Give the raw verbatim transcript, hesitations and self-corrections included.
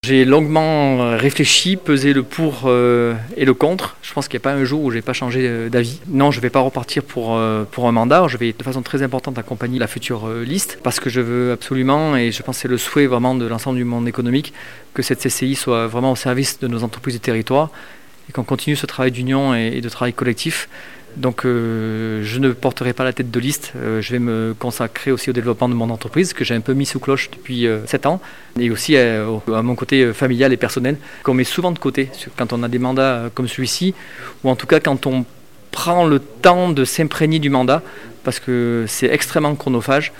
J'ai longuement réfléchi, pesé le pour euh, et le contre. Je pense qu'il n'y a pas un jour où je n'ai pas changé euh, d'avis. Non, je ne vais pas repartir pour, euh, pour un mandat. Je vais de façon très importante accompagner la future euh, liste parce que je veux absolument, et je pense que c'est le souhait vraiment de l'ensemble du monde économique, que cette C C I soit vraiment au service de nos entreprises du territoire et qu'on continue ce travail d'union et, et de travail collectif. Donc euh, je ne porterai pas la tête de liste, euh, je vais me consacrer aussi au développement de mon entreprise que j'ai un peu mis sous cloche depuis euh, sept ans et aussi euh, à mon côté euh, familial et personnel qu'on met souvent de côté quand on a des mandats comme celui-ci ou en tout cas quand on prend le temps de s'imprégner du mandat parce que c'est extrêmement chronophage.